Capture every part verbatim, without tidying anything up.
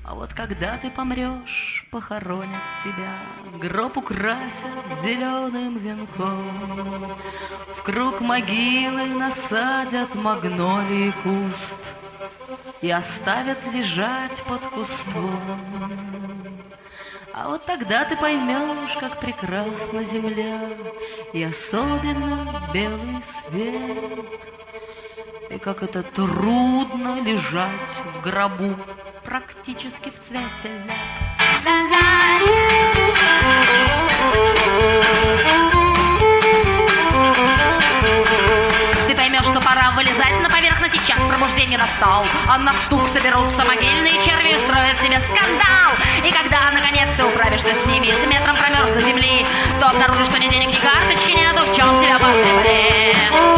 А вот когда ты помрешь, похоронят тебя, гроб украсят зеленым венком, в круг могилы насадят магнолии куст и оставят лежать под кустом. А вот тогда ты поймешь, как прекрасна земля, и особенно белый свет, и как это трудно лежать в гробу практически в цвете лет. Ты поймешь, что пора вылезать на поверхность, и час пробуждения настал, а на стук соберутся могильные черви и устроят себе скандал. И когда, наконец, ты управишься с ними, с метром промерзлой земли, то обнаружишь, что ни денег, ни карточки нету, в чем тебя потребли.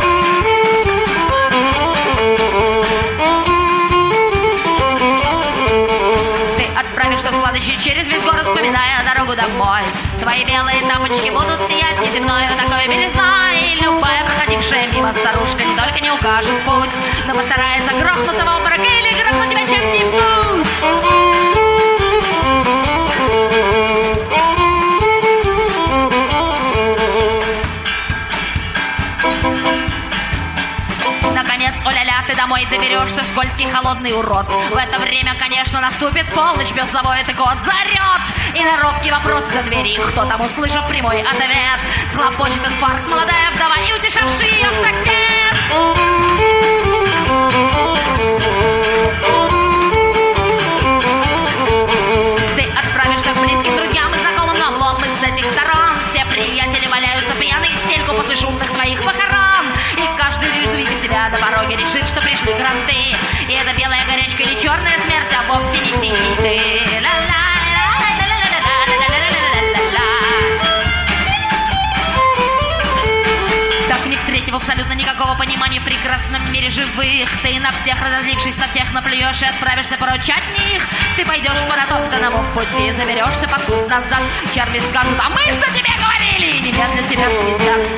Отправишься складочи через весь город, вспоминая дорогу домой. Твои белые тапочки будут сиять неземной такой белизной. И любая проходившая мимо старушка не только не укажет путь, но постарается грохнуться в обморок или грохнуть тебя чем-нибудь. Наконец, о-ля-ля, ты домой доберешься, скользкий холодный урод. В это время, конечно, наступит полночь, пес завоет и кот заорет. И на робкий вопрос за двери, кто там, услышав прямой ответ, хлопочет инфаркт молодая вдова и утешавший ее сосед. Ты отправишься к близким друзьям и знакомым на влом из этих сторон. Все приятели валяются пьяные в стельку после шумных твоих похорон. И каждый лишь увидит тебя на пороге, решит, что пришли гранты. И это белая горячка или черная смерть, а вовсе не синий ты. Так не встретив абсолютно никакого понимания в прекрасном мире живых, ты на всех разозлившись, на всех наплюешь и отправишься поручать них. Ты пойдешь по натоптанному пути, заберешься под куст назад. Черви скажут: а мы что тебе говорили? И немедленно тебя съедят.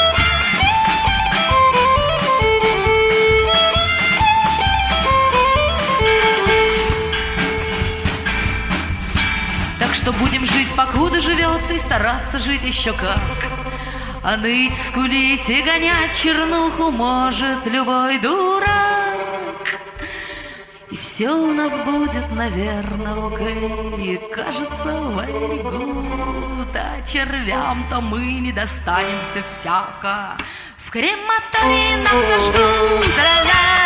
Так что будем жить, покуда живется, и стараться жить еще как. А ныть, скулить и гонять чернуху может любой дурак. И все у нас будет, наверное, окей. И кажется, very good. А червям-то мы не достанемся всяко. В крематории нас зажгут.